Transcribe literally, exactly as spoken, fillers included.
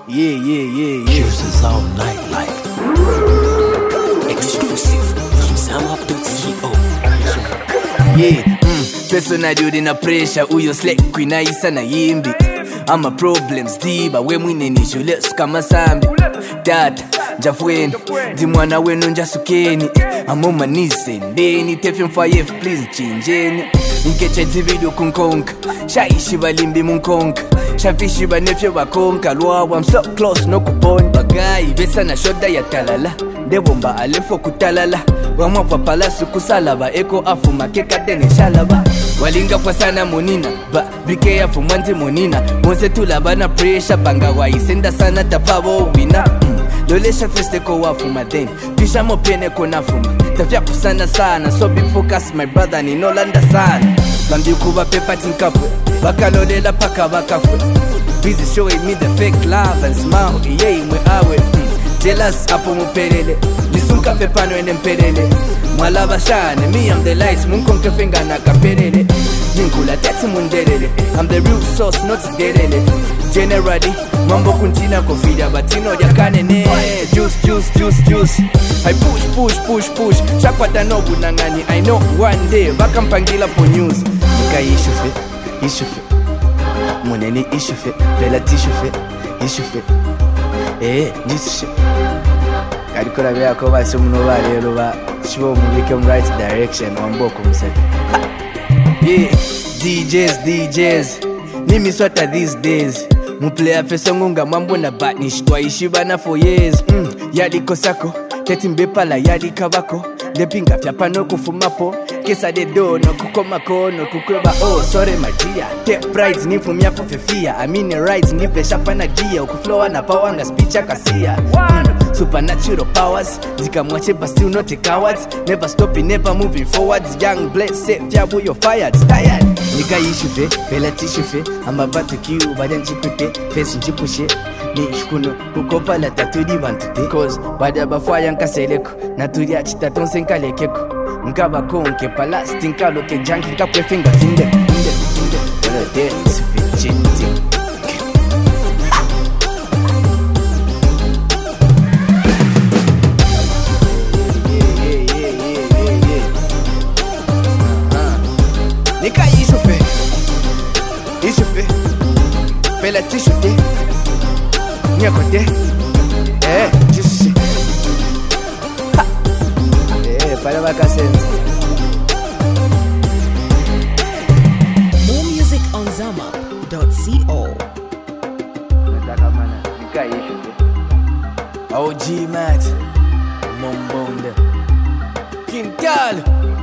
Yeah, yeah, yeah, yeah. Here's us all night like exclusive from Zama dot co. Yeah, mm, personally udina pressure uyo slack kwinaisa na yimbi. Ama problems diba we mwine nisho lesu kama sambi. Data njafweni ndi mwana wenu njasukeni. Amoma nisendeni tefe mfayef please chinjeni. Nkeche video kunkonka shaishi balimbi munkonka. Shafishi banefye bakonka lwawa I'm so close no kupon. Bagayi besa na shoda ya talala. Debomba alefo kutalala. Wamwa palasu kusalaba eko afu makeka dene shalaba. Walinga kwa sana monina ba bike ya fumanzi monina. Monse tulabana pressure banga wa isenda sana tapabo wina. mm. Lolesha feste ko wafu madeni pisha mopene kona fuma. Tafya kusana sana so be focus my brother ni nolanda sana. Bambi kuba pepa tinkapwe bakalolela paka bakafwe. Busy showing me the fake love and smile. Yeah mwe awe mm. Jealous apo mupelele nisunka pepano ene mpelele. Mwalaba shane me I'm the lights munkonke finga na kapelele. Ninkula tati mundelele I'm the real source not delele. Generally mambo kuntina kofida batino yakane ne. Juice juice juice juice I push push push push chakwata no bunangani. I know one day bakampangila po news. Nika ishufe ishufe muneni ishufe bela tishufe ishufe eh nishufe karikora bya ko base muno ba rero ba shibo mubike mu right direction wamboko museke. Yeah D Js D Js nimi swata these days mu player face ngunga mambo na banish twaishi bana for years. mm. Yadi kosako teti mbepala yadi kabako lepinga fyapano kufumapo kesa de do no kukoma kono kukweba. Oh sorry my dear take pride ni fumya pofefia I mean right ni pesha pana gia ukuflow na power nga speech akasia. mm. Supernatural powers zikamwache but still not a cowards. Never stopping never moving forwards. Young blessed jabu you're fired tired. Nika ishufe bela tishufe I'm about to kill badan chipute face chipushe ni shkuno kukopa la tatudi bantute cause bada bafwa yanka seleko naturia chitaton senkalekeko nkaba konke palasti nkalo ke janki kapwe finger finger finger finger wala dance fichiti. Nika ishufe ishufe bela tishute nyakote eh tishute ha eh para bakasenza. More music on Zama dot co. Nataka mana nika ishufe O G Max Mombonde Kintal